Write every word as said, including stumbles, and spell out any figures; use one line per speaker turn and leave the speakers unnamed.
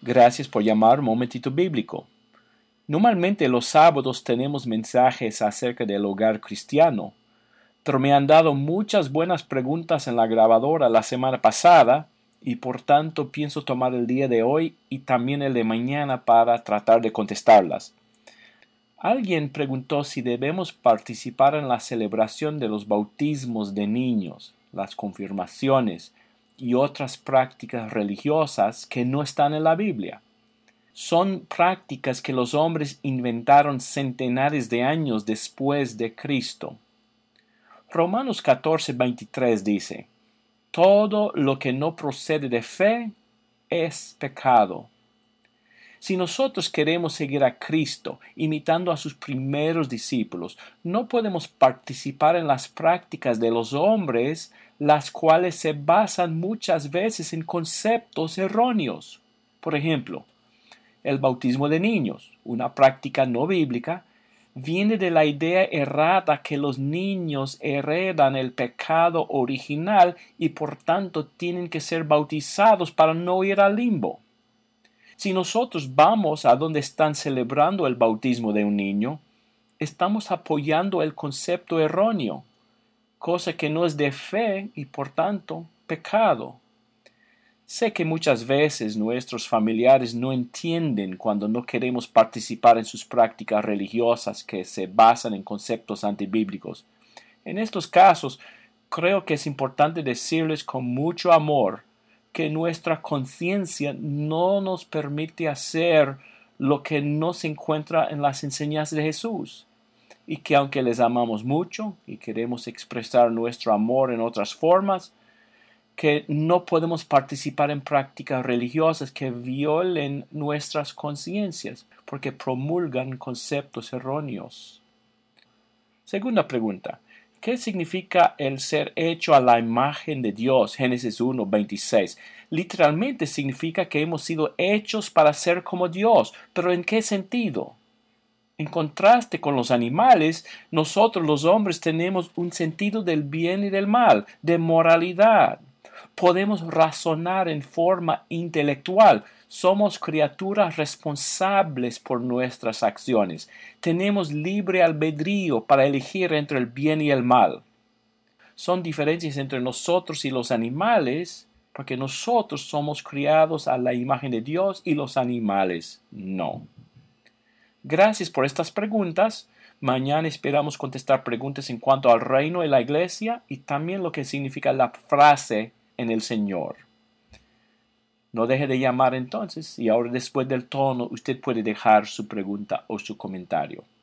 Gracias por llamar Momentito Bíblico. Normalmente los sábados tenemos mensajes acerca del hogar cristiano, pero me han dado muchas buenas preguntas en la grabadora la semana pasada y por tanto pienso tomar el día de hoy y también el de mañana para tratar de contestarlas. Alguien preguntó si debemos participar en la celebración de los bautismos de niños, las confirmaciones y otras prácticas religiosas que no están en la Biblia. Son prácticas que los hombres inventaron centenares de años después de Cristo. Romanos catorce veintitrés dice: todo lo que no procede de fe es pecado. Si nosotros queremos seguir a Cristo, imitando a sus primeros discípulos, no podemos participar en las prácticas de los hombres, las cuales se basan muchas veces en conceptos erróneos. Por ejemplo, el bautismo de niños, una práctica no bíblica, viene de la idea errada que los niños heredan el pecado original y por tanto tienen que ser bautizados para no ir al limbo. Si nosotros vamos a donde están celebrando el bautismo de un niño, estamos apoyando el concepto erróneo, cosa que no es de fe y por tanto pecado. Sé que muchas veces nuestros familiares no entienden cuando no queremos participar en sus prácticas religiosas que se basan en conceptos antibíblicos. En estos casos, creo que es importante decirles con mucho amor que nuestra conciencia no nos permite hacer lo que no se encuentra en las enseñanzas de Jesús, y que aunque les amamos mucho y queremos expresar nuestro amor en otras formas, que no podemos participar en prácticas religiosas que violen nuestras conciencias, porque promulgan conceptos erróneos. Segunda pregunta: ¿qué significa el ser hecho a la imagen de Dios? Génesis uno veintiséis. Literalmente significa que hemos sido hechos para ser como Dios, pero ¿en qué sentido? En contraste con los animales, nosotros los hombres tenemos un sentido del bien y del mal, de moralidad. Podemos razonar en forma intelectual. Somos criaturas responsables por nuestras acciones. Tenemos libre albedrío para elegir entre el bien y el mal. Son diferencias entre nosotros y los animales, porque nosotros somos criados a la imagen de Dios y los animales no. Gracias por estas preguntas. Mañana esperamos contestar preguntas en cuanto al reino y la iglesia y también lo que significa la frase en el Señor. No deje de llamar entonces y ahora después del tono usted puede dejar su pregunta o su comentario.